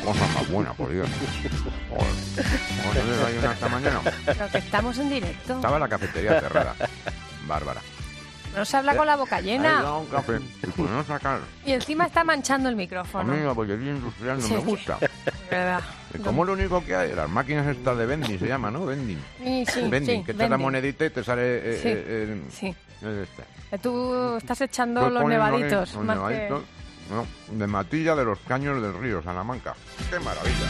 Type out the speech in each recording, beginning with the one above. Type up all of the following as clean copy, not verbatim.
cosa más buena, por Dios. Joder. ¿Cómo se desayuna esta mañana? Pero que estamos en directo. Estaba la cafetería cerrada. Bárbara. No se habla con la boca Ahí llena. da un café. Y por no sacar. Y encima está manchando el A micrófono. mí la bollería industrial no Sí. me gusta. ¿Verdad? Como lo único que hay, las máquinas estas de vending se llama, ¿no? Vending. Sí, Vending, sí, que echas la vending. monedita y te sale... Sí, sí. Este. Tú estás echando Pues los ponen nevaditos. los más nevaditos, no, de Matilla de los Caños del Río, Salamanca. ¡Qué maravilla!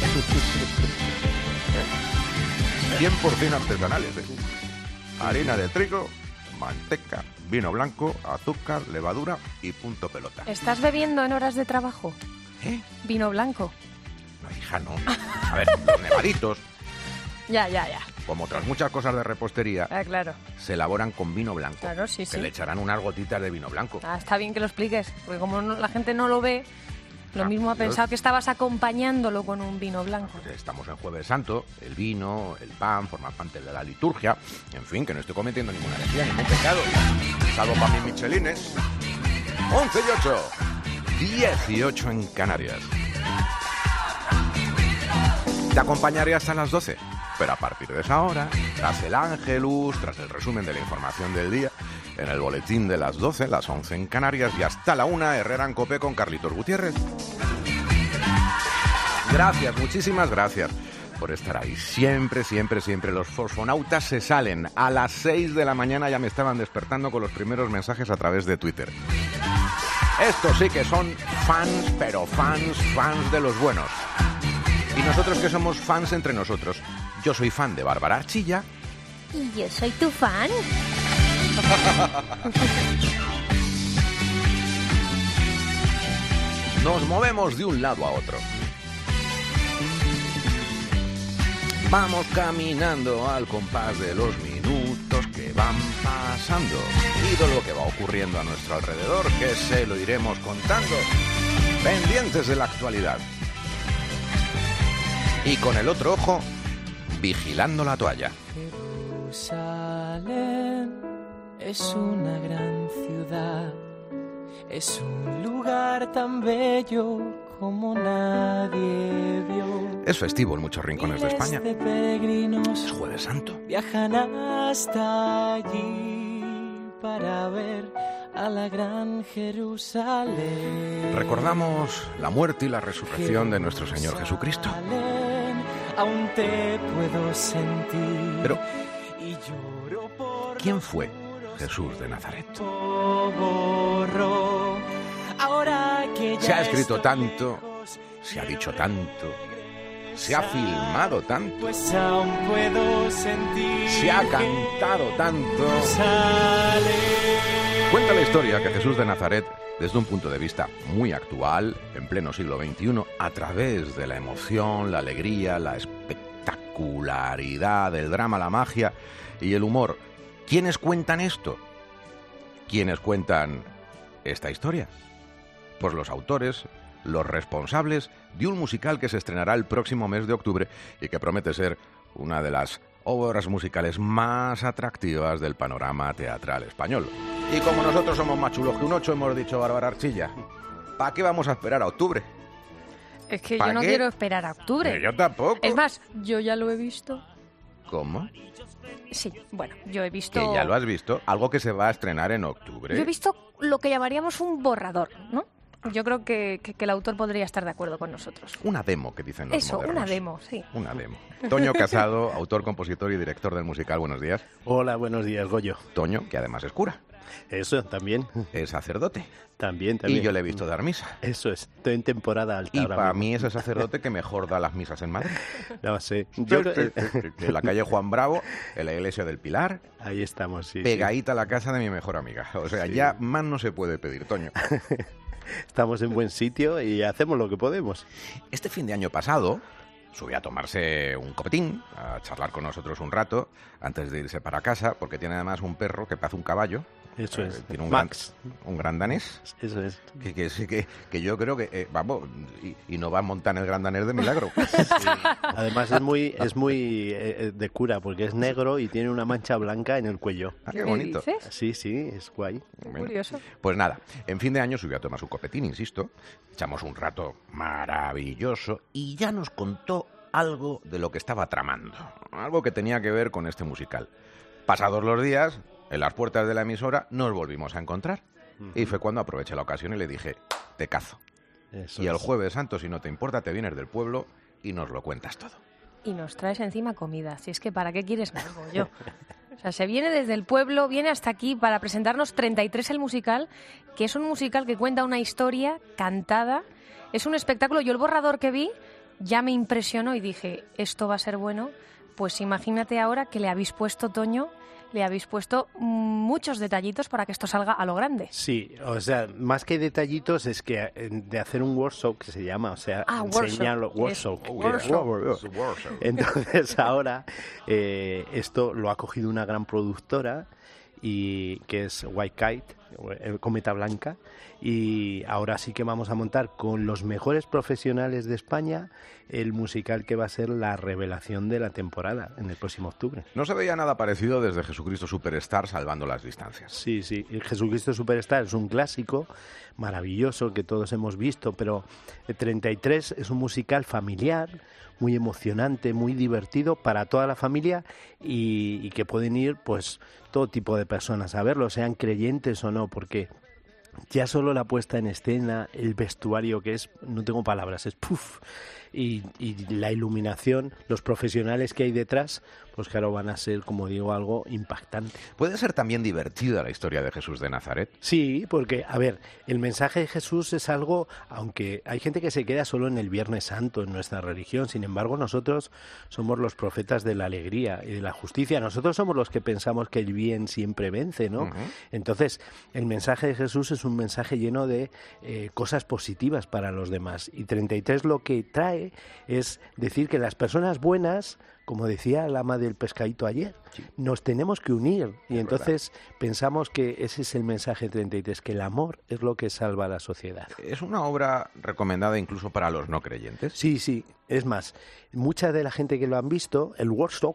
100% artesanales, ¿eh? Harina de trigo, manteca, vino blanco, azúcar, levadura y punto pelota. que... ¿Estás bebiendo en horas de trabajo? ¿Eh? Vino blanco. No, hija, no. A ver, los nevaditos, Ya. como otras muchas cosas de repostería, Ah, claro. se elaboran con vino blanco. Claro, sí, Que sí. le echarán unas gotitas de vino blanco. Ah, está bien que lo expliques, porque como la gente no lo ve, lo Ah, mismo ha yo- pensado que estabas acompañándolo con un vino blanco. Estamos en Jueves Santo, el vino, el pan, forman parte de la liturgia. En fin, que no estoy cometiendo ninguna herejía, ningún pecado. Salvo para mis michelines. 11 y 8. 18 en Canarias. Te acompañaré hasta las 12. Pero a partir de esa hora, tras el Ángelus, tras el resumen de la información del día, en el boletín de las 12, las 11 en Canarias, y hasta la 1, Herrera en Copé con Carlitos Gutiérrez. Gracias, muchísimas gracias por estar ahí. Siempre, siempre, siempre. Los fosfonautas se salen. A las 6 de la mañana ya me estaban despertando con los primeros mensajes a través de Twitter. Estos sí que son fans, pero fans de los buenos. Y nosotros que somos fans entre nosotros. Yo soy fan de Bárbara Archilla. ¿Y yo soy tu fan? Nos movemos de un lado a otro. Vamos caminando al compás de los minutos que van pasando y de lo que va ocurriendo a nuestro alrededor, que se lo iremos contando, pendientes de la actualidad. Y con el otro ojo, vigilando la toalla. Jerusalén es una gran ciudad, es un lugar tan bello como nadie vio. Es festivo en muchos rincones de España. Miles de peregrinos Es Jueves Santo. viajan hasta allí para ver a la gran Jerusalén. Recordamos la muerte y la resurrección de nuestro Señor Jesucristo. Jerusalén, aún te puedo sentir. Pero, y lloro por ¿quién fue Jesús de Nazaret? borró. Ahora que ya Se ha escrito estoy tanto, lejos, se ha dicho tanto, se ha filmado tanto, pues aún puedo sentir. se ha cantado tanto. Jerusalén. Cuenta la historia que Jesús de Nazaret, desde un punto de vista muy actual, en pleno siglo XXI, a través de la emoción, la alegría, la espectacularidad, el drama, la magia y el humor. ¿Quiénes cuentan esto? ¿Quiénes cuentan esta historia? Pues los autores, los responsables de un musical que se estrenará el próximo mes de octubre y que promete ser una de las obras musicales más atractivas del panorama teatral español. Y como nosotros somos más chulos que un 8, hemos dicho, Bárbara Archilla, ¿para qué vamos a esperar a octubre? Es que yo ¿Pa' no qué? quiero esperar a octubre. Yo tampoco. Es más, yo ya lo he visto. ¿Cómo? Sí, bueno, yo he visto... Que ya lo has visto. Algo que se va a estrenar en octubre. Yo he visto lo que llamaríamos un borrador, ¿no? Yo creo que el autor podría estar de acuerdo con nosotros. Una demo, que dicen los Eso, modernos. una demo, sí. Una demo. Toño Casado, autor, compositor y director del musical. Buenos días. Hola, buenos días, Goyo. Toño, que además es cura. Eso, también. Es sacerdote. También. Y yo le he visto dar misa. Eso es, estoy en temporada alta Y ahora para mismo. mí es el sacerdote que mejor da las misas en Madrid. No sé. Yo, En la calle Juan Bravo, en la iglesia del Pilar, ahí estamos, sí. pegadita a la casa de mi mejor amiga. O sea, Sí. ya más no se puede pedir, Toño. Estamos en buen sitio y hacemos lo que podemos. Este fin de año pasado, subió a tomarse un copetín, a charlar con nosotros un rato, antes de irse para casa, porque tiene además un perro que parece un caballo. Eso es. Tiene Max. un gran danés. Eso es. Que yo creo que, vamos, y no va a montar en el gran danés de milagro. Sí. Además es muy de cura, porque es negro y tiene una mancha blanca en el cuello. Ah, qué bonito. ¿Qué dices? Sí, es guay. Bueno, Curioso. pues nada, en fin de año subió a tomar su copetín, insisto. Echamos un rato maravilloso y ya nos contó algo de lo que estaba tramando. Algo que tenía que ver con este musical. Pasados los días, en las puertas de la emisora, nos volvimos a encontrar. Y fue cuando aproveché la ocasión y le dije, te cazo. Eso Y el es. Jueves Santo, si no te importa, te vienes del pueblo y nos lo cuentas todo. Y nos traes encima comida. Si es que, ¿para qué quieres más, yo? O sea, se viene desde el pueblo, viene hasta aquí para presentarnos 33 el musical, que es un musical que cuenta una historia cantada. Es un espectáculo. Yo el borrador que vi ya me impresionó y dije, esto va a ser bueno. Pues imagínate ahora que le habéis puesto, Toño, le habéis puesto muchos detallitos para que esto salga a lo grande. Sí, o sea, más que detallitos es que de hacer un workshop que se llama, o sea, enseñarlo. Workshop. Entonces ahora esto lo ha cogido una gran productora y que es White Kite, el Cometa Blanca, y ahora sí que vamos a montar con los mejores profesionales de España el musical que va a ser la revelación de la temporada en el próximo octubre. No se veía nada parecido desde Jesucristo Superstar, salvando las distancias. Sí, el Jesucristo Superstar es un clásico maravilloso que todos hemos visto, pero el 33 es un musical familiar, muy emocionante, muy divertido para toda la familia y que pueden ir pues todo tipo de personas a verlo, sean creyentes o no, porque ya solo la puesta en escena, el vestuario que es, no tengo palabras, es puff, y la iluminación, los profesionales que hay detrás, pues claro, van a ser, como digo, algo impactante. ¿Puede ser también divertida la historia de Jesús de Nazaret? Sí, porque, a ver, el mensaje de Jesús es algo, aunque hay gente que se queda solo en el Viernes Santo en nuestra religión, sin embargo, nosotros somos los profetas de la alegría y de la justicia. Nosotros somos los que pensamos que el bien siempre vence, ¿no? Entonces, el mensaje de Jesús es un mensaje lleno de cosas positivas para los demás. Y 33 lo que trae es decir que las personas buenas, como decía la ama del pescadito ayer, nos tenemos que unir. Y entonces pensamos que ese es el mensaje 33, que el amor es lo que salva a la sociedad. ¿Es una obra recomendada incluso para los no creyentes? Sí. Es más, mucha de la gente que lo han visto, el workshop,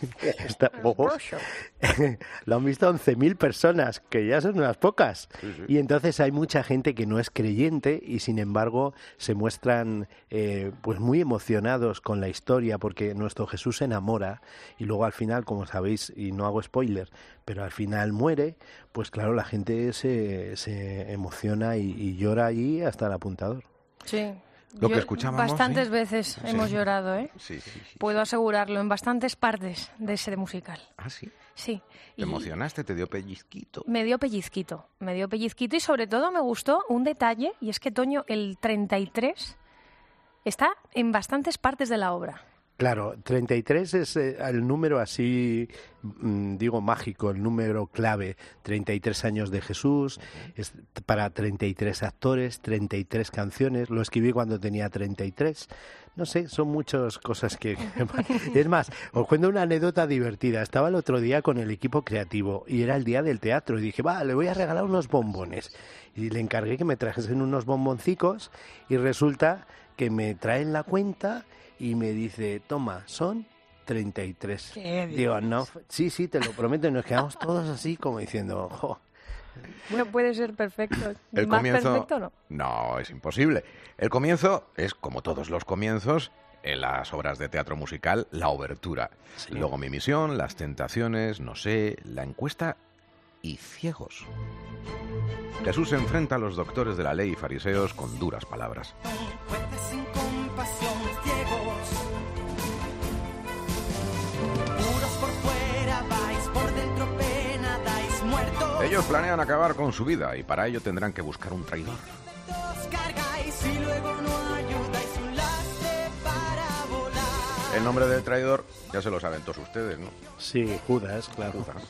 lo han visto 11.000 personas, que ya son unas pocas. Sí. Y entonces hay mucha gente que no es creyente y sin embargo se muestran pues muy emocionados con la historia, porque nuestro Jesús se enamora y luego al final, como sabéis, y no hago spoiler, pero al final muere, pues claro, la gente se emociona y llora allí hasta el apuntador. Sí. Lo que escuchábamos, bastantes veces hemos llorado, ¿eh? Sí. Puedo asegurarlo, en bastantes partes de ese musical. ¿Ah, sí? Sí. ¿Te emocionaste? ¿Te dio pellizquito? Me dio pellizquito y sobre todo me gustó un detalle, y es que, Toño, el 33 está en bastantes partes de la obra. Claro, 33 es el número así, digo, mágico, el número clave. 33 años de Jesús, es para 33 actores, 33 canciones. Lo escribí cuando tenía 33. No sé, son muchas cosas que... Es más, os cuento una anécdota divertida. Estaba el otro día con el equipo creativo y era el día del teatro. Y dije, le voy a regalar unos bombones. Y le encargué que me trajesen unos bomboncicos y resulta que me traen la cuenta... Y me dice, toma, son 33. Digo, no, sí, te lo prometo. Y nos quedamos todos así como diciendo, jo. No puede ser perfecto. El ¿Más comienzo, perfecto no? No, es imposible. El comienzo es, como todos los comienzos, en las obras de teatro musical, la obertura. Sí. Luego Mi misión, Las tentaciones, No sé, La encuesta y Ciegos. Jesús se enfrenta a los doctores de la ley y fariseos con duras palabras. Ellos planean acabar con su vida y para ello tendrán que buscar un traidor. El nombre del traidor ya se lo saben todos ustedes, ¿no? Sí, Judas, claro. Judas.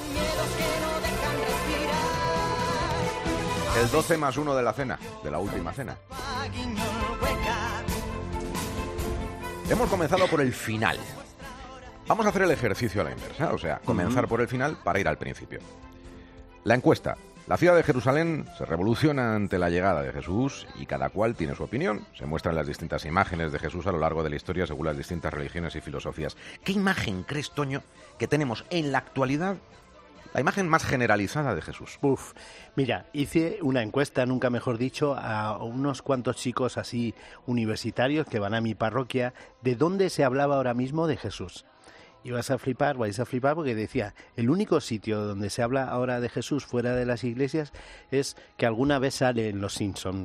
El 12+1 de la cena, de la última cena. Hemos comenzado por el final. Vamos a hacer el ejercicio a la inversa, o sea, comenzar por el final para ir al principio. La encuesta. La ciudad de Jerusalén se revoluciona ante la llegada de Jesús y cada cual tiene su opinión. Se muestran las distintas imágenes de Jesús a lo largo de la historia según las distintas religiones y filosofías. ¿Qué imagen crees, Toño, que tenemos en la actualidad, la imagen más generalizada de Jesús? Mira, hice una encuesta, nunca mejor dicho, a unos cuantos chicos así universitarios que van a mi parroquia, de dónde se hablaba ahora mismo de Jesús. Y vais a flipar porque decía, el único sitio donde se habla ahora de Jesús fuera de las iglesias es que alguna vez sale en Los Simpson.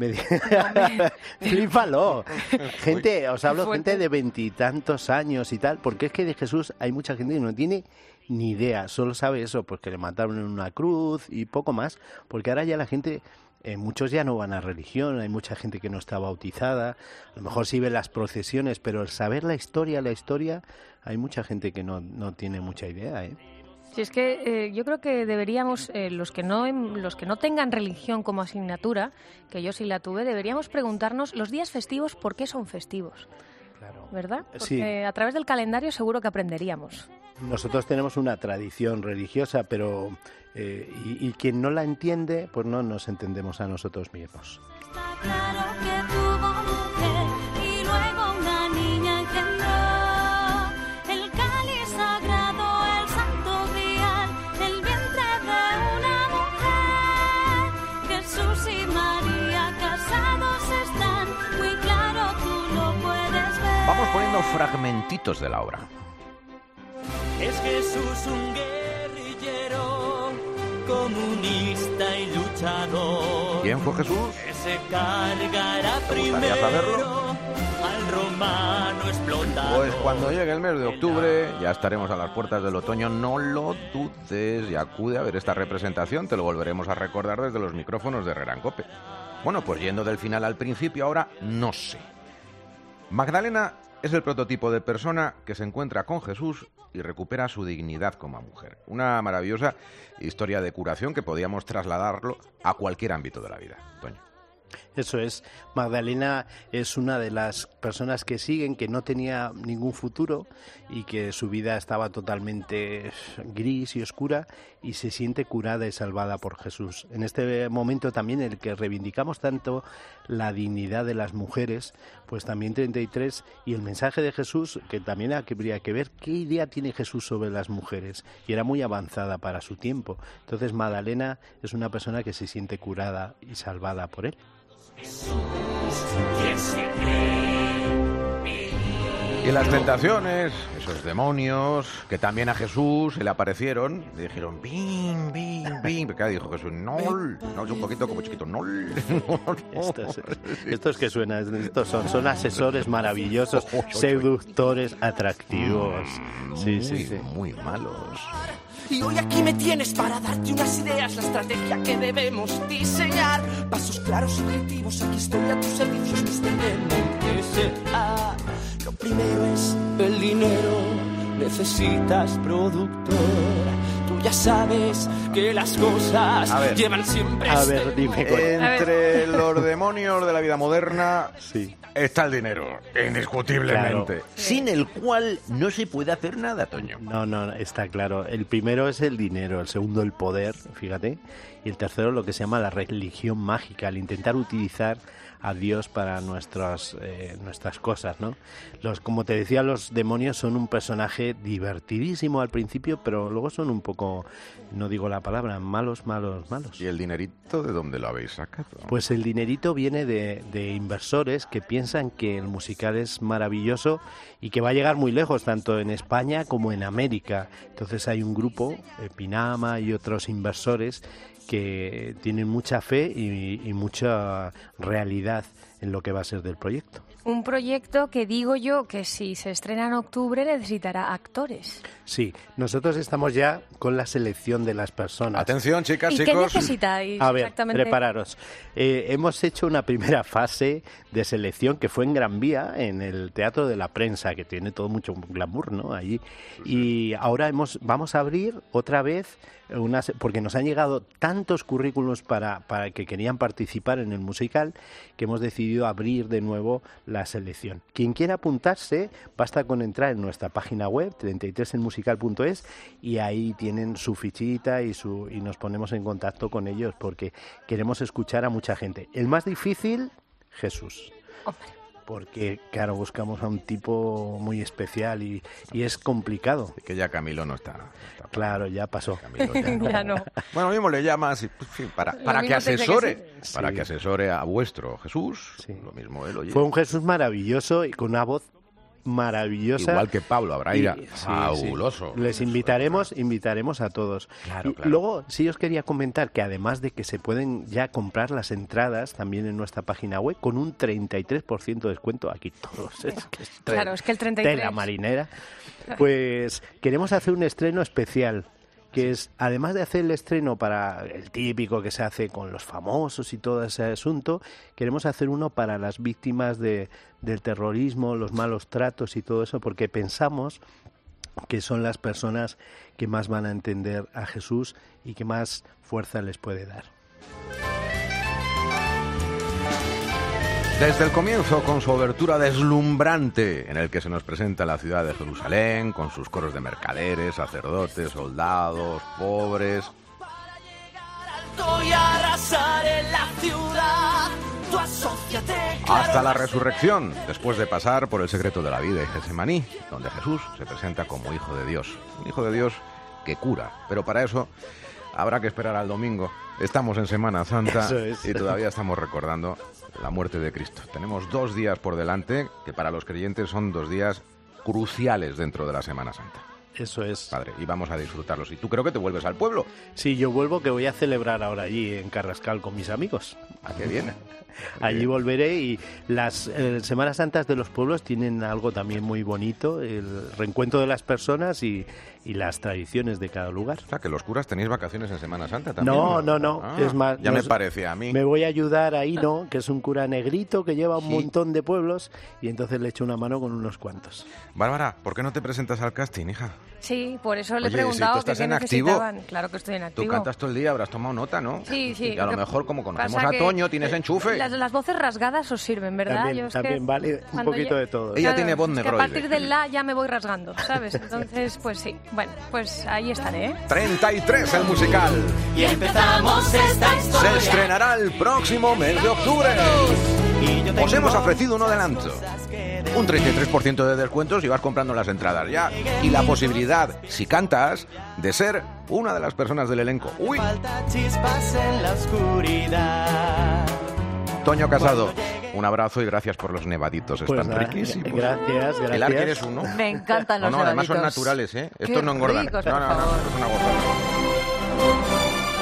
Flípalo. Gente, os hablo gente de 20 y tantos años y tal, porque es que de Jesús hay mucha gente que no tiene ni idea, solo sabe eso, pues que le mataron en una cruz y poco más, porque ahora ya la gente... muchos ya no van a religión, hay mucha gente que no está bautizada, a lo mejor sí ve las procesiones, pero el saber la historia, hay mucha gente que no tiene mucha idea, ¿eh? Sí, es que yo creo que deberíamos, los que no tengan religión como asignatura, que yo sí la tuve, deberíamos preguntarnos los días festivos, ¿por qué son festivos? Claro. ¿Verdad? Porque sí. A través del calendario seguro que aprenderíamos. Nosotros tenemos una tradición religiosa, pero y quien no la entiende, pues no nos entendemos a nosotros mismos. Está claro que tuvo mujer y luego una niña engendró. El cáliz sagrado, el santo grial, el vientre de una mujer. Jesús y María casados están, muy claro tú lo puedes ver. Vamos poniendo fragmentitos de la obra. Es Jesús un guerrillero, comunista y luchador. ¿Quién fue Jesús? Que se cargará gustaría saberlo? primero al romano explotador. Pues cuando llegue el mes de octubre ya estaremos a las puertas del otoño, no lo dudes, y acude a ver esta representación, te lo volveremos a recordar desde los micrófonos de Herrera en Cope. Bueno, pues yendo del final al principio, ahora no sé. Magdalena es el prototipo de persona que se encuentra con Jesús y recupera su dignidad como mujer. Una maravillosa historia de curación que podíamos trasladarlo a cualquier ámbito de la vida. Toño. Eso es, Magdalena es una de las personas que siguen, que no tenía ningún futuro y que su vida estaba totalmente gris y oscura y se siente curada y salvada por Jesús. En este momento también en el que reivindicamos tanto la dignidad de las mujeres, pues también 33 y el mensaje de Jesús, que también habría que ver qué idea tiene Jesús sobre las mujeres, y era muy avanzada para su tiempo. Entonces Magdalena es una persona que se siente curada y salvada por él. Y las tentaciones, esos demonios que también a Jesús se le aparecieron, le dijeron bim, bim, bim, porque dijo Jesús, no, es un poquito como chiquito, no. Estos que suenan, estos son asesores maravillosos, seductores, atractivos. Sí. Muy malos. Y hoy aquí me tienes para darte unas ideas, la estrategia que debemos diseñar. Pasos claros, objetivos, aquí estoy a tus servicios, Mr. M.T.S.A. Lo primero es el dinero, necesitas productor. Tú ya sabes que las cosas llevan siempre... A ver, dime. Entre los demonios de la vida moderna... Sí. Está el dinero, indiscutiblemente. Claro. Sin el cual no se puede hacer nada, Toño. No, está claro. El primero es el dinero, el segundo el poder, fíjate, y el tercero lo que se llama la religión mágica, el intentar utilizar a Dios para nuestras cosas, ¿no? Como te decía, los demonios son un personaje divertidísimo al principio, pero luego son un poco, no digo la palabra, malos. ¿Y el dinerito de dónde lo habéis sacado? Pues el dinerito viene de inversores que piensan que el musical es maravilloso y que va a llegar muy lejos, tanto en España como en América. Entonces hay un grupo, Pinama y otros inversores, que tienen mucha fe y mucha realidad en lo que va a ser del proyecto. Un proyecto que digo yo que si se estrena en octubre necesitará actores. Sí, nosotros estamos ya con la selección de las personas. Atención, chicas, ¿Y chicos. qué necesitáis A ver, exactamente? prepararos. Hemos hecho una primera fase de selección que fue en Gran Vía, en el Teatro de la Prensa, que tiene todo mucho glamour, ¿no? Allí. Y ahora vamos a abrir otra vez, porque nos han llegado tantos currículos para que querían participar en el musical, que hemos decidido decidido abrir de nuevo la selección. Quien quiera apuntarse, basta con entrar en nuestra página web, 33elmusical.es, y ahí tienen su fichita y nos ponemos en contacto con ellos porque queremos escuchar a mucha gente. El más difícil, Jesús. Hombre. Porque, claro, buscamos a un tipo muy especial y es complicado. Que ya Camilo no está Claro, ya pasó. Camilo Ya no. Bueno, mismo le llamas y, en fin, para Lo que mismo asesore, tendría que para Sí. que asesore a vuestro Jesús. Sí. Lo mismo él, oye. Fue un Jesús maravilloso y con una voz maravillosa. Igual que Pablo Abraira, Y- sí, fabuloso. sí. Les invitaremos a todos. Claro, Y claro. luego, sí os quería comentar que además de que se pueden ya comprar las entradas también en nuestra página web con un 33% de descuento, aquí todos. Es que es Claro, es que el 33. tela marinera. Pues queremos hacer un estreno especial, que es, además de hacer el estreno para el típico que se hace con los famosos y todo ese asunto, queremos hacer uno para las víctimas del terrorismo, los malos tratos y todo eso, porque pensamos que son las personas que más van a entender a Jesús y que más fuerza les puede dar. Desde el comienzo, con su obertura deslumbrante, en el que se nos presenta la ciudad de Jerusalén, con sus coros de mercaderes, sacerdotes, soldados, pobres. Alto y arrasar en la ciudad. Tú asóciate, claro. Hasta la resurrección, después de pasar por el secreto de la vida y Getsemaní, donde Jesús se presenta como Hijo de Dios. Un Hijo de Dios que cura, pero para eso habrá que esperar al domingo. Estamos en Semana Santa Eso es. y todavía estamos recordando la muerte de Cristo. Tenemos 2 días por delante, que para los creyentes son 2 días cruciales dentro de la Semana Santa. Eso es. Padre, y vamos a disfrutarlos. Y tú creo que te vuelves al pueblo. Sí, yo vuelvo, que voy a celebrar ahora allí en Carrascal con mis amigos. ¿A qué viene? Allí volveré, y las Semanas Santas de los pueblos tienen algo también muy bonito, el reencuentro de las personas y las tradiciones de cada lugar. O sea, que los curas tenéis vacaciones en Semana Santa también. No, Ah, es más, ya me parecía a mí. Me voy a ayudar a Hino, que es un cura negrito que lleva un Sí. montón de pueblos, y entonces le echo una mano con unos cuantos. Bárbara, ¿por qué no te presentas al casting, hija? Sí, por eso le he Oye, preguntado si tú estás qué en activo, necesitaban. Claro que estoy en Tú activo. cantas todo el día, habrás tomado nota, ¿no? Sí, sí. Y a lo que mejor, como conocemos pasa a que, Toño, tienes enchufe. Las voces rasgadas os sirven, ¿verdad? También, Yo es que también vale un cuando poquito de todo. Ella tiene voz es que a negroide. partir del la ya me voy rasgando, ¿sabes? Entonces, pues sí. Bueno, pues ahí estaré, ¿eh? 33 el musical. Y empezamos esta historia. Se estrenará el próximo mes de octubre. Y yo Os tengo hemos ofrecido un adelanto. cosas que Un 33% de descuentos y vas comprando las entradas ya. Y la posibilidad, si cantas, de ser una de las personas del elenco. Uy, falta chispas en la oscuridad. Toño Casado, un abrazo y gracias por los nevaditos. Están Pues nada, riquísimos. gracias. El Arque eres uno. Me encantan No, los no, además son nevaditos. naturales, ¿eh? Qué Estos no engordan. ricos, no, por no, no, favor. es una gozada.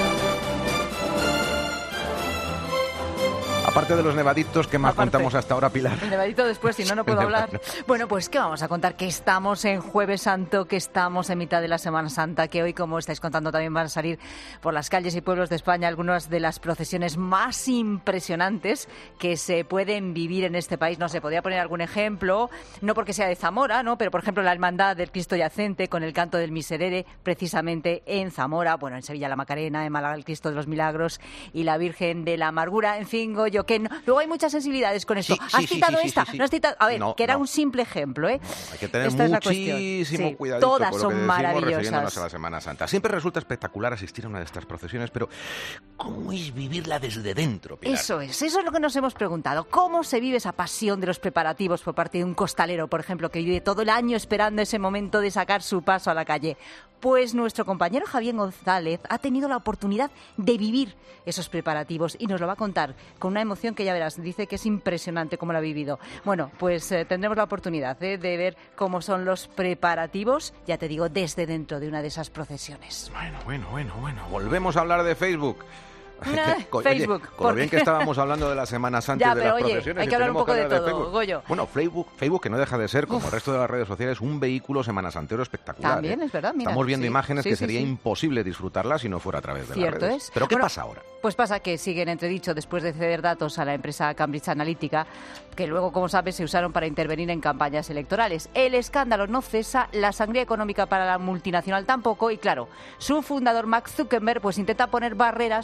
Aparte de los nevaditos, ¿qué más Aparte. contamos hasta ahora, Pilar? El nevadito después, si no, no puedo El hablar. nevado. Bueno, pues ¿qué vamos a contar? Que estamos en Jueves Santo, que estamos en mitad de la Semana Santa, que hoy, como estáis contando, también van a salir por las calles y pueblos de España algunas de las procesiones más impresionantes que se pueden vivir en este país. No sé, podría poner algún ejemplo, no porque sea de Zamora, ¿no? Pero, por ejemplo, la Hermandad del Cristo Yacente con el canto del Miserere, precisamente en Zamora, bueno, en Sevilla la Macarena, en Málaga el Cristo de los Milagros y la Virgen de la Amargura. En fin, Goyo, que no. Luego hay muchas sensibilidades con esto. Sí, ¿Has sí, sí, citado sí, sí, esta? sí, sí. ¿No has citado? A ver, No, que era no. un simple ejemplo, ¿eh? Hay que tener Esta es la cuestión. muchísimo Sí, cuidadito todas con lo que son decimos refiriéndonos maravillosas. a la Semana Santa. Siempre resulta espectacular asistir a una de estas procesiones, pero ¿cómo es vivirla desde dentro, Pilar? Eso es lo que nos hemos preguntado. ¿Cómo se vive esa pasión de los preparativos por parte de un costalero, por ejemplo, que vive todo el año esperando ese momento de sacar su paso a la calle? Pues nuestro compañero Javier González ha tenido la oportunidad de vivir esos preparativos y nos lo va a contar con una emoción que ya verás. Dice que es impresionante cómo lo ha vivido. Bueno, pues tendremos la oportunidad de ver cómo son los preparativos, ya te digo, desde dentro de una de esas procesiones. Bueno. Volvemos a hablar de Facebook. Oye, Facebook, con lo ¿por bien qué? que estábamos hablando de las Semanas Santas Ya, de pero las oye, procesiones. hay y que hablar un tenemos poco de hablar todo, Facebook. Goyo. Bueno, Facebook que no deja de ser, como el resto de las redes sociales, un vehículo semanasantero espectacular. También, ¿eh? es verdad, mira, Estamos viendo sí, imágenes sí, que sí, sería sí. imposible disfrutarlas si no fuera a través de Cierto las redes. es. ¿Pero qué Bueno, pasa ahora? Pues pasa que sigue en entredicho después de ceder datos a la empresa Cambridge Analytica, que luego, como sabes, se usaron para intervenir en campañas electorales. El escándalo no cesa, la sangría económica para la multinacional tampoco, y claro, su fundador Mark Zuckerberg pues intenta poner barreras como puede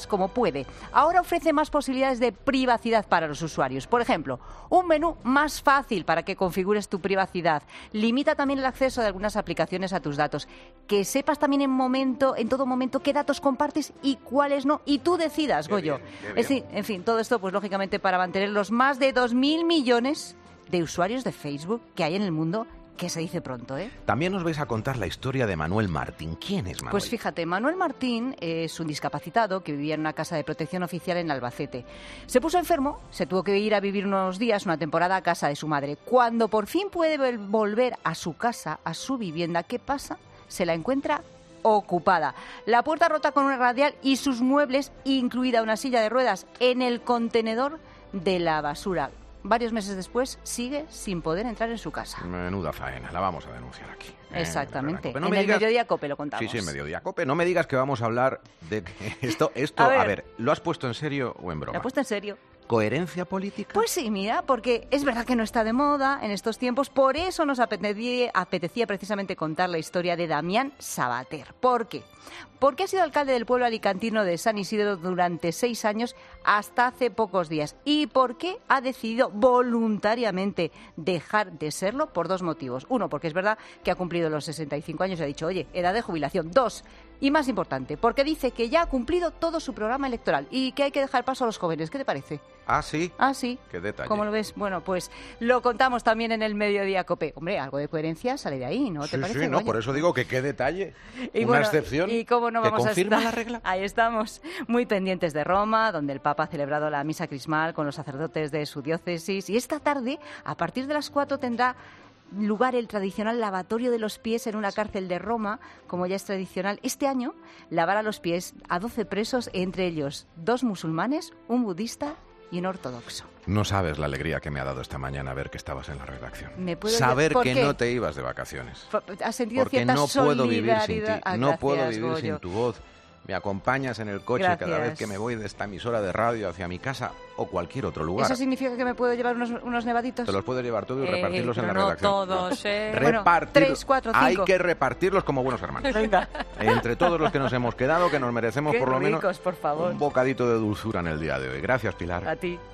puede. Ahora ofrece más posibilidades de privacidad para los usuarios. Por ejemplo, un menú más fácil para que configures tu privacidad. Limita también el acceso de algunas aplicaciones a tus datos. Que sepas también en todo momento qué datos compartes y cuáles no. Y tú decidas, Goyo. En fin, todo esto, pues lógicamente, para mantener los más de 2.000 millones de usuarios de Facebook que hay en el mundo, que se dice pronto, ¿eh? También nos vais a contar la historia de Manuel Martín. ¿Quién es Manuel? Pues fíjate, Manuel Martín es un discapacitado que vivía en una casa de protección oficial en Albacete. Se puso enfermo, se tuvo que ir a vivir unos días, una temporada, a casa de su madre. Cuando por fin puede volver a su casa, a su vivienda, ¿qué pasa? Se la encuentra ocupada. La puerta rota con una radial y sus muebles, incluida una silla de ruedas, en el contenedor de la basura. Varios meses después sigue sin poder entrar en su casa. Menuda faena, la vamos a denunciar aquí. Exactamente. No en el Mediodía Cope lo contamos. Sí, en Mediodía Cope. No me digas que vamos a hablar de esto. A ver, ¿lo has puesto en serio o en broma? Lo he puesto en serio. ¿Coherencia política? Pues sí, mira, porque es verdad que no está de moda en estos tiempos, por eso nos apetecía precisamente contar la historia de Damián Sabater. ¿Por qué? Porque ha sido alcalde del pueblo alicantino de San Isidro durante 6 años hasta hace pocos días. ¿Y por qué ha decidido voluntariamente dejar de serlo? Por 2 motivos. 1, porque es verdad que ha cumplido los 65 años y ha dicho, oye, edad de jubilación. 2, y más importante, porque dice que ya ha cumplido todo su programa electoral y que hay que dejar paso a los jóvenes. ¿Qué te parece? ¿Ah, sí? Ah, sí. Qué detalle. ¿Cómo lo ves? Bueno, pues lo contamos también en el Mediodía Cope. Hombre, algo de coherencia sale de ahí, ¿no te parece? Sí, no, por eso digo que qué detalle. Y una bueno, excepción ¿y cómo no vamos que confirma a estar? la regla. Ahí estamos, muy pendientes de Roma, donde el Papa ha celebrado la misa crismal con los sacerdotes de su diócesis. Y esta tarde, a partir de las 4, tendrá lugar el tradicional lavatorio de los pies en una cárcel de Roma, como ya es tradicional. Este año lavará los pies a 12 presos, entre ellos 2 musulmanes, un budista y un ortodoxo. No sabes la alegría que me ha dado esta mañana ver que estabas en la redacción. Saber que no te ibas de vacaciones. ¿Has sentido porque cierta no puedo vivir sin ti. solidaridad? No puedo Gracias, vivir Goyo. sin tu voz. Me acompañas en el coche Gracias. cada vez que me voy de esta emisora de radio hacia mi casa o cualquier otro lugar. ¿Eso significa que me puedo llevar unos nevaditos? Te los puedes llevar todo y repartirlos en pero la no redacción. todos, Bueno, 3, 4, 5. Hay que repartirlos como buenos hermanos. Venga. Entre todos los que nos hemos quedado, que nos merecemos Qué por lo menos ricos, por favor. un bocadito de dulzura en el día de hoy. Gracias, Pilar. A ti.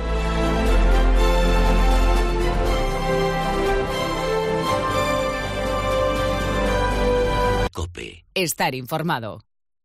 COPE. Estar informado.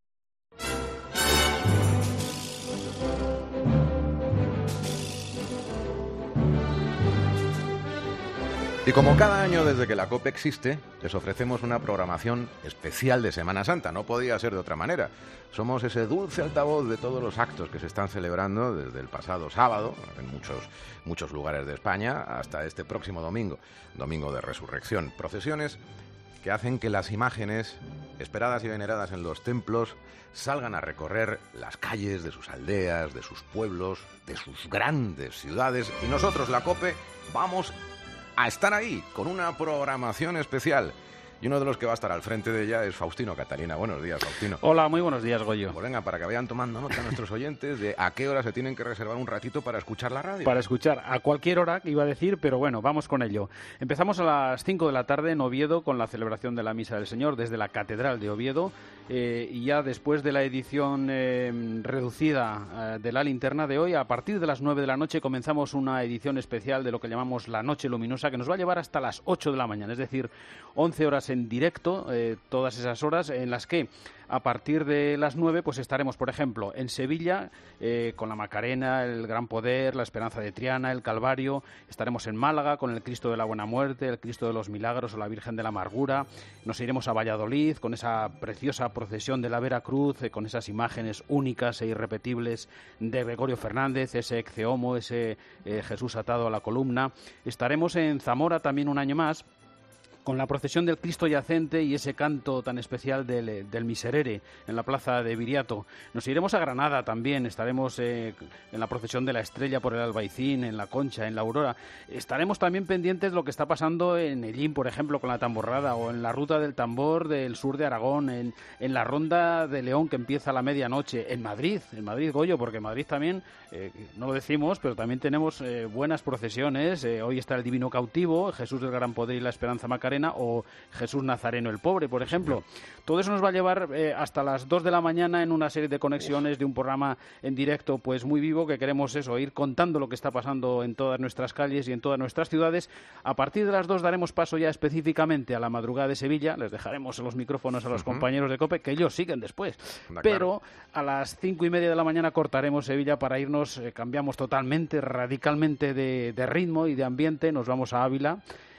Y como cada año desde que la COPE existe, les ofrecemos una programación especial de Semana Santa. No podía ser de otra manera. Somos ese dulce altavoz de todos los actos que se están celebrando desde el pasado sábado, en muchos lugares de España, hasta este próximo domingo, Domingo de Resurrección. Procesiones que hacen que las imágenes, esperadas y veneradas en los templos, salgan a recorrer las calles de sus aldeas, de sus pueblos, de sus grandes ciudades. Y nosotros, la COPE, vamos a estar ahí con una programación especial. Y uno de los que va a estar al frente de ella es Faustino Catalina. Buenos días, Faustino. Hola, muy buenos días, Goyo. Pues venga, para que vayan tomando nota nuestros oyentes de a qué hora se tienen que reservar un ratito para escuchar la radio. Para escuchar a cualquier hora, iba a decir, pero bueno, vamos con ello. Empezamos a las 5 de la tarde en Oviedo con la celebración de la Misa del Señor desde la Catedral de Oviedo. Y ya después de la edición reducida de la linterna de hoy, a partir de las 9 de la noche comenzamos una edición especial de lo que llamamos la Noche Luminosa, que nos va a llevar hasta las 8 de la mañana, es decir, 11 horas en directo, todas esas horas en las que a partir de las 9 pues estaremos, por ejemplo, en Sevilla con la Macarena, el Gran Poder, la Esperanza de Triana, el Calvario. Estaremos en Málaga con el Cristo de la Buena Muerte, el Cristo de los Milagros o la Virgen de la Amargura. Nos iremos a Valladolid con esa preciosa procesión de la Vera Cruz, con esas imágenes únicas e irrepetibles de Gregorio Fernández, ese Ecce Homo, ese Jesús atado a la columna. Estaremos en Zamora también un año más, con la procesión del Cristo yacente y ese canto tan especial del Miserere en la plaza de Viriato. Nos iremos a Granada también, estaremos en la procesión de la Estrella por el Albaicín, en la Concha, en la Aurora. Estaremos también pendientes de lo que está pasando en Ellín, por ejemplo, con la tamborrada, o en la Ruta del Tambor del sur de Aragón, en la Ronda de León que empieza a la medianoche, en Madrid, Goyo, porque en Madrid también, no lo decimos, pero también tenemos buenas procesiones. Hoy está el Divino Cautivo, Jesús del Gran Poder y la Esperanza Macarena, Magdalena o Jesús Nazareno el Pobre, por ejemplo. Todo eso nos va a llevar hasta las 2 de la mañana en una serie de conexiones de un programa en directo pues muy vivo, que queremos ir contando lo que está pasando en todas nuestras calles y en todas nuestras ciudades. A partir de las 2 daremos paso ya específicamente a la madrugada de Sevilla. Les dejaremos los micrófonos a los compañeros de COPE, que ellos siguen después. Pero a las 5:30 de la mañana cortaremos Sevilla para irnos, cambiamos totalmente, radicalmente de ritmo y de ambiente. Nos vamos a Ávila,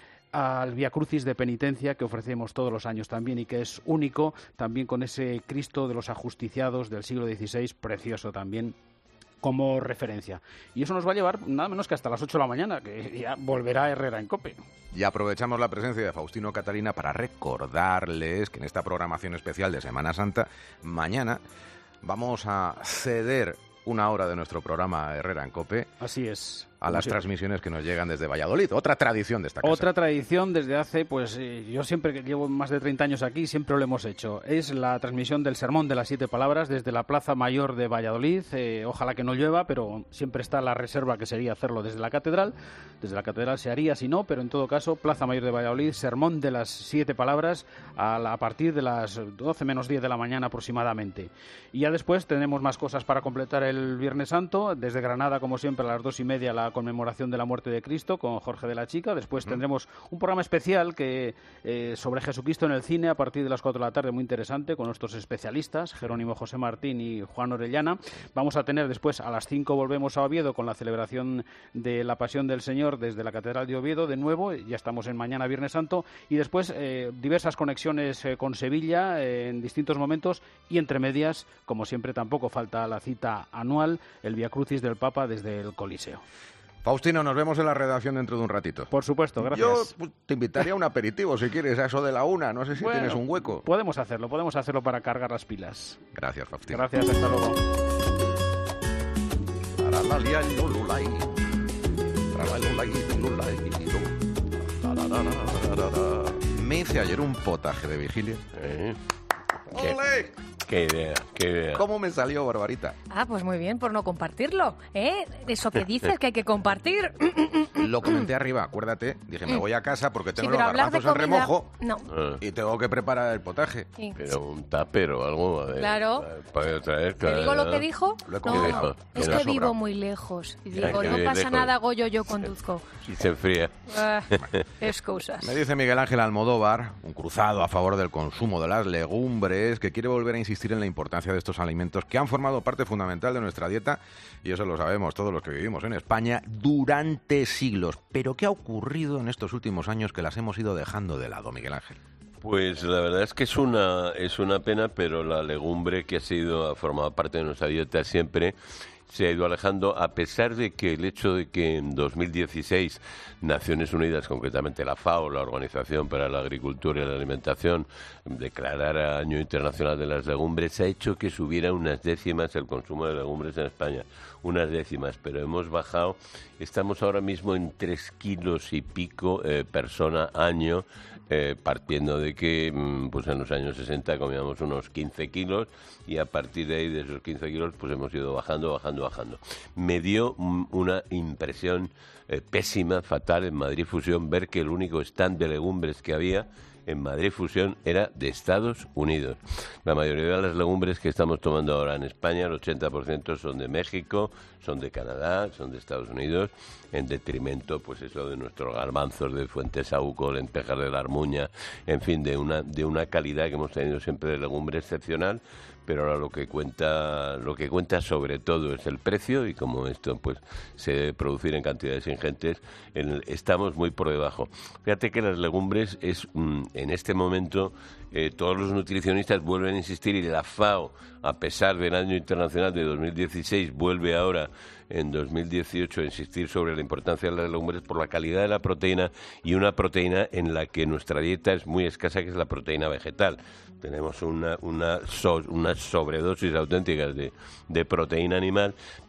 al Vía Crucis de penitencia que ofrecemos todos los años también y que es único, también con ese Cristo de los Ajusticiados del siglo XVI, precioso también como referencia. Y eso nos va a llevar nada menos que hasta las 8 de la mañana, que ya volverá Herrera en COPE. Y aprovechamos la presencia de Faustino Catalina para recordarles que en esta programación especial de Semana Santa, mañana vamos a ceder una hora de nuestro programa Herrera en COPE. Así es. A las transmisiones que nos llegan desde Valladolid. Otra tradición de esta casa. Otra tradición desde hace, yo siempre que llevo más de 30 años aquí, siempre lo hemos hecho. Es la transmisión del Sermón de las 7 Palabras desde la Plaza Mayor de Valladolid. Ojalá que no llueva, pero siempre está la reserva que sería hacerlo desde la Catedral. Desde la Catedral se haría, si no, pero en todo caso, Plaza Mayor de Valladolid, Sermón de las 7 Palabras a partir de las 12 menos 10 de la mañana aproximadamente. Y ya después tenemos más cosas para completar el Viernes Santo. Desde Granada, como siempre, a las 2:30 la conmemoración de la muerte de Cristo con Jorge de la Chica. Después tendremos un programa especial sobre Jesucristo en el cine a partir de las 4 de la tarde, muy interesante, con nuestros especialistas, Jerónimo José Martín y Juan Orellana. Vamos a tener después, a las 5 volvemos a Oviedo con la celebración de la Pasión del Señor desde la Catedral de Oviedo, de nuevo, ya estamos en mañana Viernes Santo, y después diversas conexiones con Sevilla en distintos momentos, y entre medias, como siempre, tampoco falta la cita anual, el Vía Crucis del Papa desde el Coliseo. Faustino, nos vemos en la redacción dentro de un ratito. Por supuesto, gracias. Yo te invitaría a un aperitivo, si quieres, a eso de la 1. No sé si tienes un hueco. Podemos hacerlo para cargar las pilas. Gracias, Faustino. Gracias, hasta luego. Me hice ayer un potaje de vigilia. ¡Ole! Qué idea. ¿Cómo me salió, Barbarita? Pues muy bien, por no compartirlo, ¿eh? Eso que dices, que hay que compartir. Lo comenté arriba, acuérdate. Dije, me voy a casa porque tengo Sí, los pero hablar de garbanzos en comida, remojo no. y tengo que preparar el potaje. Sí. Pero un tupper o algo. Claro. Para traer, ¿Te digo lo que dijo? Lo he No, combinado. es Me ha que vivo sobrado. muy lejos. Y digo, Hay que no vivir pasa lejos. nada, Goyo, yo conduzco. Si se enfría. Excusas. Me dice Miguel Ángel Almodóvar, un cruzado a favor del consumo de las legumbres, que quiere volver a insistir en la importancia de estos alimentos que han formado parte fundamental de nuestra dieta, y eso lo sabemos todos los que vivimos en España, durante siglos. Pero ¿qué ha ocurrido en estos últimos años que las hemos ido dejando de lado, Miguel Ángel? Pues la verdad es que es una pena, pero la legumbre que ha formado parte de nuestra dieta siempre se ha ido alejando, a pesar de que el hecho de que en 2016 Naciones Unidas, concretamente la FAO, la Organización para la Agricultura y la Alimentación, declarara Año Internacional de las Legumbres, ha hecho que subiera unas décimas el consumo de legumbres en España. Unas décimas, pero hemos bajado, estamos ahora mismo en 3 kilos y pico persona año, partiendo de que pues en los años 60 comíamos unos 15 kilos y a partir de ahí, de esos 15 kilos, pues hemos ido bajando. Me dio una impresión pésima, fatal, en Madrid Fusión, ver que el único stand de legumbres que había en Madrid Fusión era de Estados Unidos. La mayoría de las legumbres que estamos tomando ahora en España, el 80% son de México, son de Canadá, son de Estados Unidos, en detrimento, pues eso, de nuestros garbanzos de Fuentesauco, lentejas de la Armuña, en fin, de una calidad que hemos tenido siempre de legumbre excepcional. Pero ahora lo que cuenta sobre todo es el precio, y como esto pues se debe producir en cantidades ingentes, estamos muy por debajo. Fíjate que las legumbres en este momento todos los nutricionistas vuelven a insistir, y la FAO, a pesar del año internacional de 2016, vuelve ahora en 2018 a insistir sobre la importancia de las legumbres por la calidad de la proteína, y una proteína en la que nuestra dieta es muy escasa, que es la proteína vegetal. Tenemos unas sobredosis auténticas de proteína animal,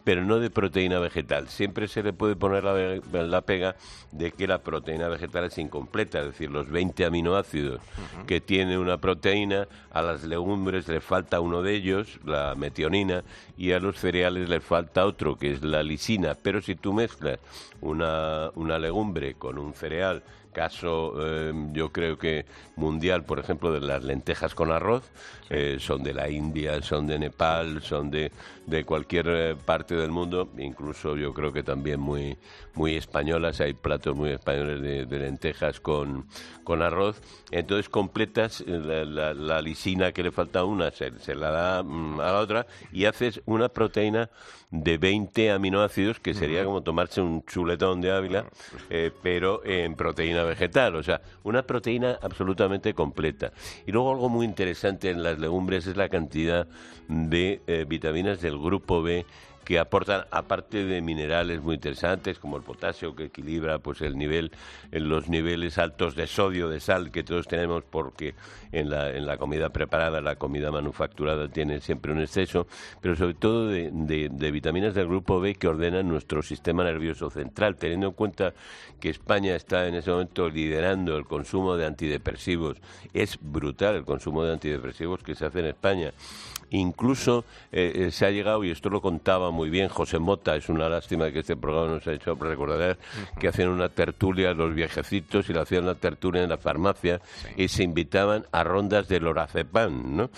pero no de proteína vegetal. Siempre se le puede poner la pega de que la proteína vegetal es incompleta, es decir, los 20 aminoácidos que tiene una proteína, a las legumbres le falta uno de ellos, la metionina, y a los cereales le falta otro, que es la lisina. Pero si tú mezclas una legumbre con un cereal, caso yo creo que mundial, por ejemplo, de las lentejas con arroz, son de la India, son de Nepal, son de cualquier parte del mundo, incluso yo creo que también muy españolas, hay platos muy españoles de lentejas con arroz. Entonces completas la lisina que le falta a una, se la da a la otra, y haces una proteína de 20 aminoácidos, que sería como tomarse un chuletón de Ávila, pero en proteína vegetal, o sea, una proteína absolutamente completa. Y luego algo muy interesante en las legumbres es la cantidad de vitaminas del grupo B que aportan, aparte de minerales muy interesantes como el potasio, que equilibra pues los niveles altos de sodio, de sal que todos tenemos, porque en la comida preparada, la comida manufacturada tiene siempre un exceso, pero sobre todo de vitaminas del grupo B que ordenan nuestro sistema nervioso central, teniendo en cuenta que España está en ese momento liderando el consumo de antidepresivos. Es brutal el consumo de antidepresivos que se hace en España. Incluso se ha llegado, y esto lo contaba muy bien José Mota, es una lástima que este programa nos ha hecho recordar que hacían una tertulia los viejecitos, y lo hacían una tertulia en la farmacia, y se invitaban a rondas de lorazepam, ¿no?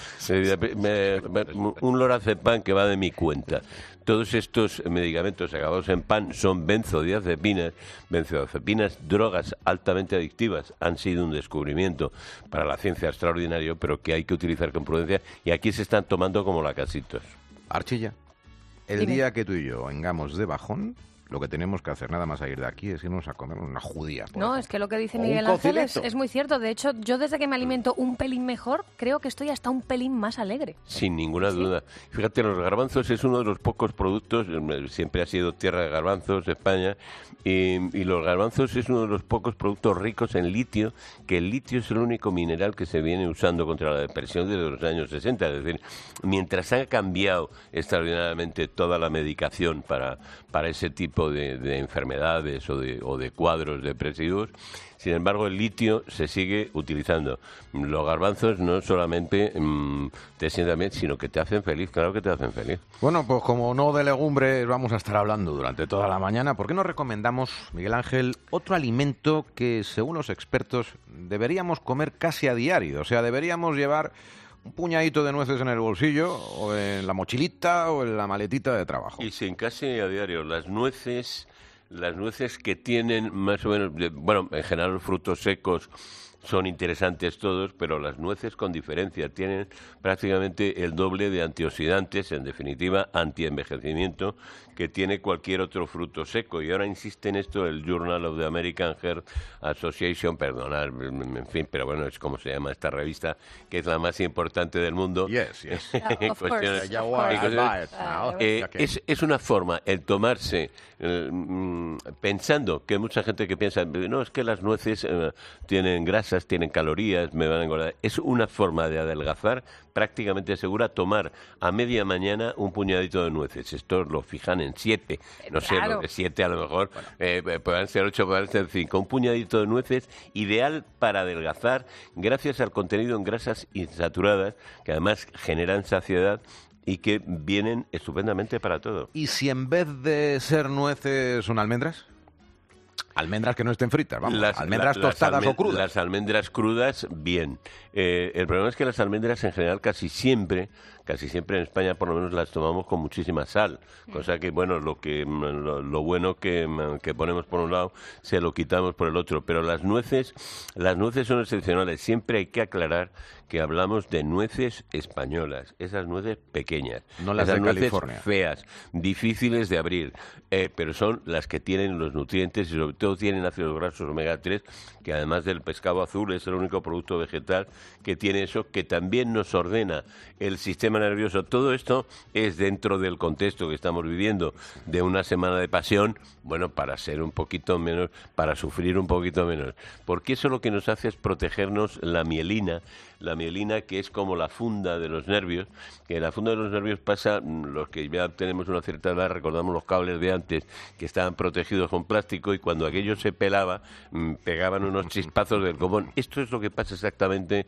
Un lorazepam que va de mi cuenta. Todos estos medicamentos acabados en pan son benzodiazepinas. Benzodiazepinas, drogas altamente adictivas, han sido un descubrimiento para la ciencia extraordinario, pero que hay que utilizar con prudencia, y aquí se están tomando como lacasitos. Archilla, el día que tú y yo vengamos de bajón, lo que tenemos que hacer nada más salir de aquí es irnos a comer una judía. No, es que lo que dice Miguel Ángel es muy cierto. De hecho, yo desde que me alimento un pelín mejor, creo que estoy hasta un pelín más alegre. Sin ninguna duda. Fíjate, los garbanzos es uno de los pocos productos, siempre ha sido tierra de garbanzos España, y los garbanzos es uno de los pocos productos ricos en litio, que el litio es el único mineral que se viene usando contra la depresión desde los años 60. Es decir, mientras ha cambiado extraordinariamente toda la medicación para ese tipo de enfermedades o de cuadros depresivos, sin embargo el litio se sigue utilizando. Los garbanzos no solamente te sientan bien, sino que te hacen feliz, claro que te hacen feliz. Bueno, pues como no de legumbres vamos a estar hablando durante toda la mañana, ¿por qué no recomendamos, Miguel Ángel, otro alimento que según los expertos deberíamos comer casi a diario? O sea, deberíamos llevar un puñadito de nueces en el bolsillo, o en la mochilita, o en la maletita de trabajo. Y sin casi a diario, las nueces que tienen más o menos, bueno, en general los frutos secos son interesantes todos, pero las nueces con diferencia tienen prácticamente el doble de antioxidantes, en definitiva antienvejecimiento, que tiene cualquier otro fruto seco. Y ahora insiste en esto el Journal of the American Heart Association, perdonad, en fin, pero bueno, es como se llama esta revista, que es la más importante del mundo. Yes. Es una forma, el tomarse, pensando que mucha gente que piensa, no, es que las nueces tienen grasas, tienen calorías, me van a engordar. Es una forma de adelgazar prácticamente segura, tomar a media mañana un puñadito de nueces. Esto lo fijan en 7, no sé, lo de 7 a lo mejor, pueden ser 8, pueden ser 5. Un puñadito de nueces, ideal para adelgazar, gracias al contenido en grasas insaturadas, que además generan saciedad y que vienen estupendamente para todo. ¿Y si en vez de ser nueces son almendras? Almendras que no estén fritas, vamos, almendras tostadas o crudas. Las almendras crudas, bien. El problema es que las almendras en general casi siempre en España por lo menos las tomamos con muchísima sal, cosa que bueno, lo bueno que ponemos por un lado se lo quitamos por el otro, pero las nueces son excepcionales. Siempre hay que aclarar que hablamos de nueces españolas, esas nueces pequeñas, no las esas de nueces California, feas, difíciles de abrir, pero son las que tienen los nutrientes y sobre todo tienen ácidos grasos omega 3, que además del pescado azul es el único producto vegetal que tiene eso, que también nos ordena el sistema nervioso. Todo esto es dentro del contexto que estamos viviendo de una semana de pasión, bueno, para ser un poquito menos, para sufrir un poquito menos, porque eso lo que nos hace es protegernos la mielina, que es como la funda de los nervios, que la funda de los nervios pasa, los que ya tenemos una cierta edad, recordamos los cables de antes, que estaban protegidos con plástico, y cuando aquello se pelaba, pegaban unos chispazos del copón. Esto es lo que pasa exactamente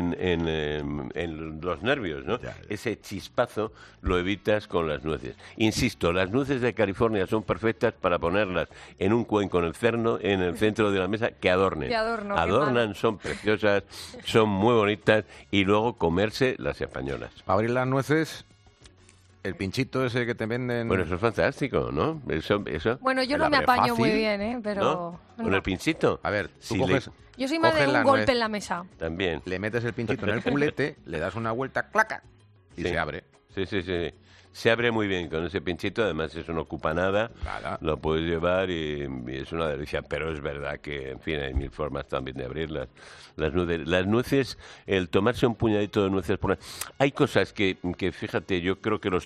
en los nervios, ¿no? Ese chispazo lo evitas con las nueces. Insisto, las nueces de California son perfectas para ponerlas en un cuenco en el centro de la mesa, que adornen. Adornan, son preciosas, son muy bonitas, y luego comerse las españolas. Para abrir las nueces, el pinchito ese que te venden... Bueno, eso es fantástico, ¿no? Eso. Bueno, yo no me apaño muy bien, pero... ¿No? ¿Con el pinchito? A ver, tú Si coges... Yo soy más de un golpe en la mesa. También. Le metes el pinchito en el culete, le das una vuelta, claca, y se abre. Sí. Se abre muy bien con ese pinchito, además eso no ocupa nada, lo puedes llevar y es una delicia, pero es verdad que, en fin, hay mil formas también de abrirlas. Las nueces, el tomarse un puñadito de nueces, hay cosas que fíjate, yo creo que los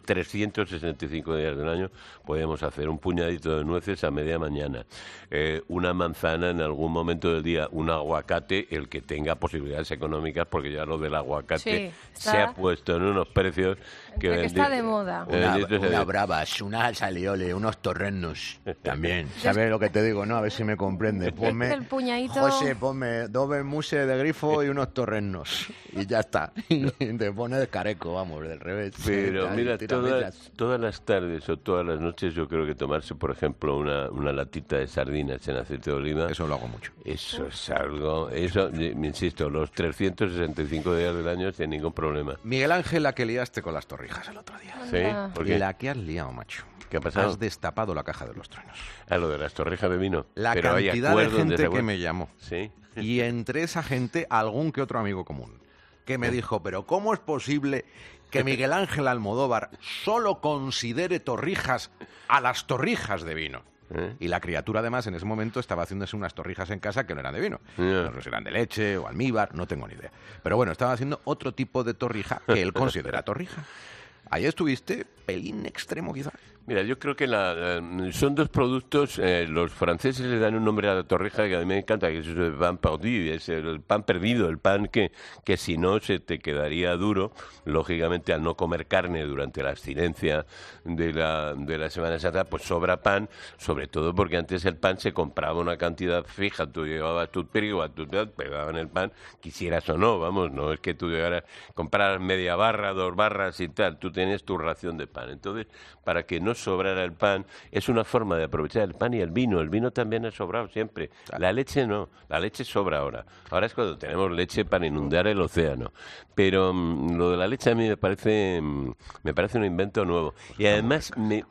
365 días del año podemos hacer un puñadito de nueces a media mañana, una manzana en algún momento del día, un aguacate, el que tenga posibilidades económicas, porque ya lo del aguacate se ha puesto en unos precios que está de moda. Una bravas, unas alioli, unos torrenos también. ¿Sabes lo que te digo, no? A ver si me comprende. Ponme, el puñadito... José, ponme 2 mousse de grifo y unos torrenos. Y ya está. Y te pones de careco, vamos, del revés. Pero mira, todas las tardes o todas las noches yo creo que tomarse, por ejemplo, una latita de sardinas en aceite de oliva... Eso lo hago mucho. Eso es algo... Eso, me insisto, los 365 días del año sin ningún problema. Miguel Ángel, la que liaste con las torrijas el otro día. ¿Sí? ¿Por qué? La que has liado, macho. ¿Qué ha pasado? Has destapado la caja de los truenos. Lo de las torrijas de vino. La Pero cantidad de gente que me llamó. Sí. Y entre esa gente, algún que otro amigo común, que me dijo, pero ¿cómo es posible que Miguel Ángel Almodóvar solo considere torrijas a las torrijas de vino? Y la criatura, además, en ese momento estaba haciéndose unas torrijas en casa que no eran de vino. No sé si eran de leche o almíbar, no tengo ni idea. Pero bueno, estaba haciendo otro tipo de torrija que él considera torrija. Ahí estuviste, pelín extremo quizá. Mira, yo creo que son dos productos, los franceses le dan un nombre a la torrija que a mí me encanta, que es el pan perdu, es el pan perdido, el pan que si no se te quedaría duro, lógicamente al no comer carne durante la abstinencia de la Semana Santa, pues sobra pan, sobre todo porque antes el pan se compraba una cantidad fija, tú llevabas tu trigo, pegaban el pan, quisieras o no, vamos, no es que tú llegaras a comprar media barra, 2 barras y tal, tú tienes tu ración de pan. Entonces, para que no sobrara el pan, es una forma de aprovechar el pan y el vino también ha sobrado siempre, la leche no, la leche sobra ahora es cuando tenemos leche para inundar el océano, pero lo de la leche a mí me parece un invento nuevo, y además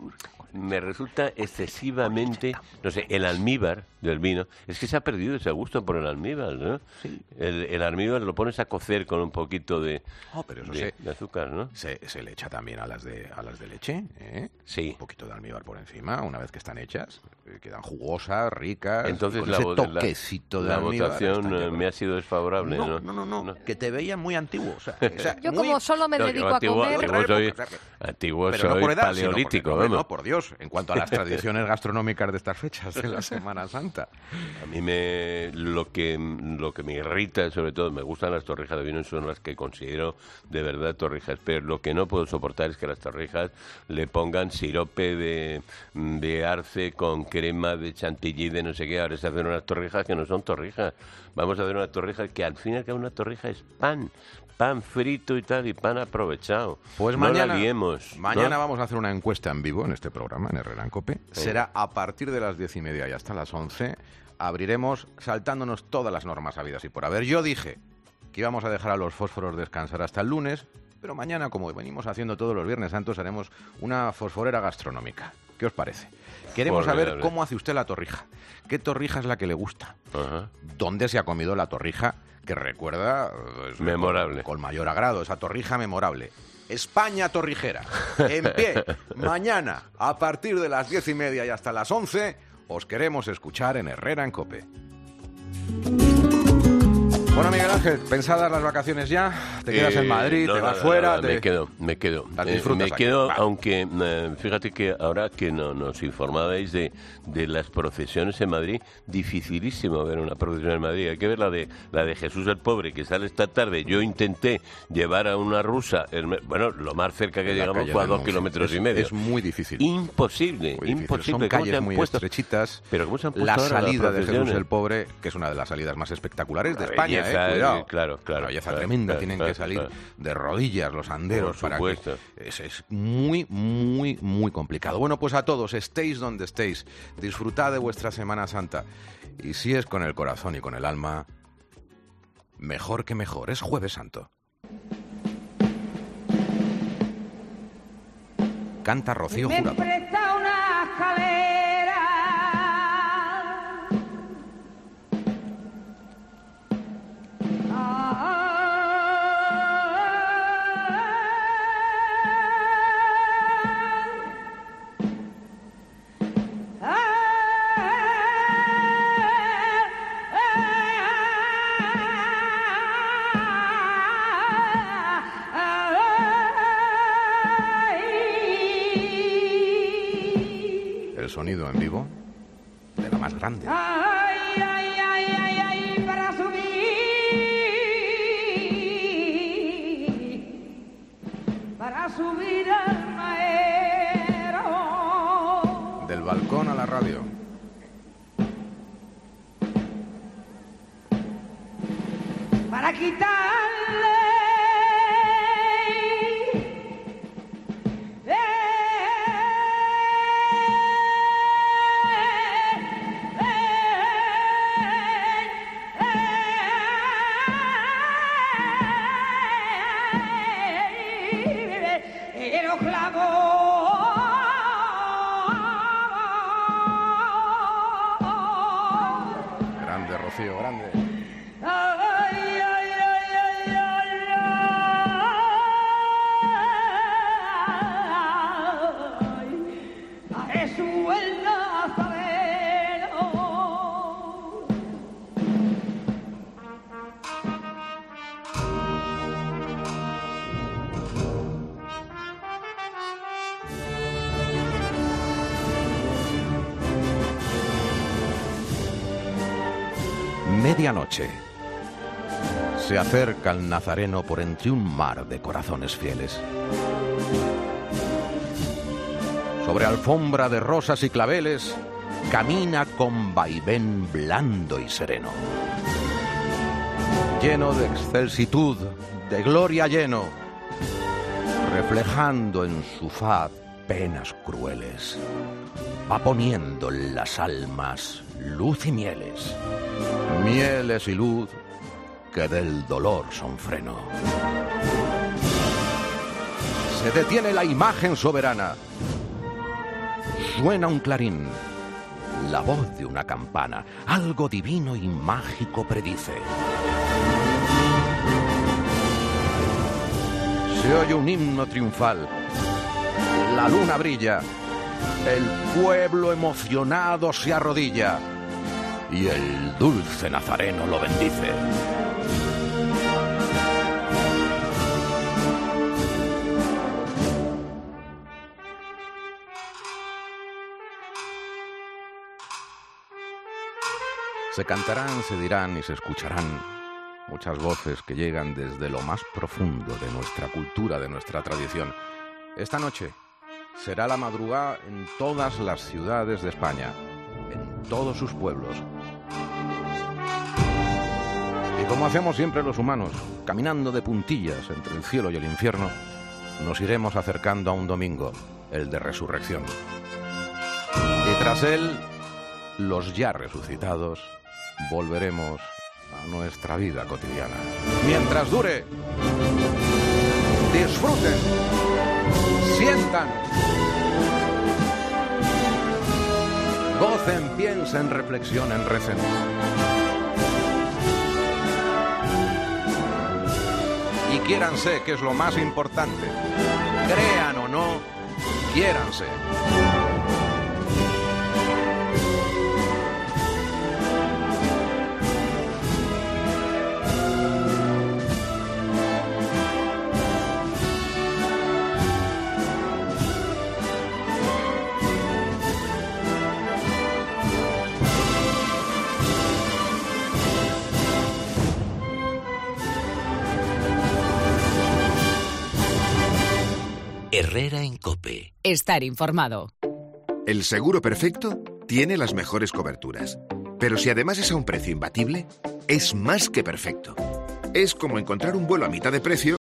me resulta excesivamente, no sé, el almíbar del vino, es que se ha perdido ese gusto por el almíbar, ¿no? Sí. El almíbar lo pones a cocer con un poquito de azúcar, ¿no? Se le echa también a las de leche, ¿eh? Sí. Un poquito de almíbar por encima, una vez que están hechas, quedan jugosas, ricas. Entonces con ese toquecito de almíbar. La votación me ha sido desfavorable, ¿no? No, que te veía muy antiguo. O sea, yo como solo me dedico a comer... Antiguo soy paleolítico, vamos. No, por Dios. En cuanto a las tradiciones gastronómicas de estas fechas de la Semana Santa. A mí lo que me irrita, sobre todo, me gustan las torrijas de vino, son las que considero de verdad torrijas, pero lo que no puedo soportar es que las torrijas le pongan sirope de arce con crema de chantilly de no sé qué. Ahora se hacen unas torrijas que no son torrijas. Vamos a hacer una torrija que al fin y al cabo una torrija es pan frito y tal, y pan aprovechado. Pues no mañana, la liemos, mañana vamos a hacer una encuesta en vivo en este programa, en Herrera en Cope. Será a partir de las 10:30 y hasta las 11. Abriremos saltándonos todas las normas habidas y por haber. Yo dije que íbamos a dejar a los fósforos descansar hasta el lunes, pero mañana, como venimos haciendo todos los Viernes Santos, haremos una fosforera gastronómica. ¿Qué os parece? Queremos saber cómo hace usted la torrija. ¿Qué torrija es la que le gusta? Ajá. ¿Dónde se ha comido la torrija que recuerda memorable, con mayor agrado, esa torrija memorable? España torrijera, en pie, mañana, a partir de las 10:30 y hasta las 11, os queremos escuchar en Herrera en COPE. Bueno, Miguel Ángel, ¿pensadas las vacaciones ya? ¿Te quedas en Madrid? No, ¿te vas no, fuera? Me quedo. Las disfrutas Me aquí. quedo, Vale. aunque fíjate que ahora que nos informabais de las procesiones en Madrid, dificilísimo ver una procesión en Madrid. Hay que ver la de Jesús el Pobre, que sale esta tarde. Yo intenté llevar a una rusa, bueno, lo más cerca que En la llegamos calle fue a de 2 Monse. kilómetros y medio. Es muy difícil. Imposible, Muy difícil. imposible. Son ¿Cómo se calles han muy puesto? estrechitas. Pero ¿cómo se han puesto La ahora las salida de Jesús procesiones? el Pobre, que es una de las salidas más espectaculares de La España, belleza, cuidado. claro. Una belleza claro, tremenda. claro, Tienen claro, que salir claro. de rodillas los anderos. Por supuesto. Es muy, muy, muy complicado. Bueno, pues a todos, estéis donde estéis, disfrutad de vuestra Semana Santa. Y si es con el corazón y con el alma, mejor que mejor. Es Jueves Santo. Canta Rocío Me Jurado. presta una escalera El sonido en vivo de la más grande. ay, ay, ay, ay, ay, para subir al maero. Del balcón a la radio. Para quitarle los clavos. Grande, Rocío, grande. Ay, ay, ay, ay, ay, a Jesús el Nazareno. Medianoche. Se acerca el Nazareno por entre un mar de corazones fieles. Sobre alfombra de rosas y claveles, camina con vaivén blando y sereno. Lleno de excelsitud, de gloria lleno, reflejando en su faz penas crueles, va poniendo en las almas luz y mieles, mieles y luz que del dolor son freno. Se detiene la imagen soberana, suena un clarín, la voz de una campana, algo divino y mágico predice. Se oye un himno triunfal, la luna brilla, el pueblo emocionado se arrodilla y el dulce Nazareno lo bendice. Se cantarán, se dirán y se escucharán muchas voces que llegan desde lo más profundo de nuestra cultura, de nuestra tradición. Esta noche será la madrugada en todas las ciudades de España, en todos sus pueblos. Y como hacemos siempre los humanos, caminando de puntillas entre el cielo y el infierno, nos iremos acercando a un domingo, el de resurrección. Y tras él, los ya resucitados, volveremos a nuestra vida cotidiana. Mientras dure, disfruten, sientan, gocen, piensen, reflexionen, recen. Y quiéranse, que es lo más importante. Crean o no, quiéranse. Herrera en COPE. Estar informado. El seguro perfecto tiene las mejores coberturas. Pero si además es a un precio imbatible, es más que perfecto. Es como encontrar un vuelo a mitad de precio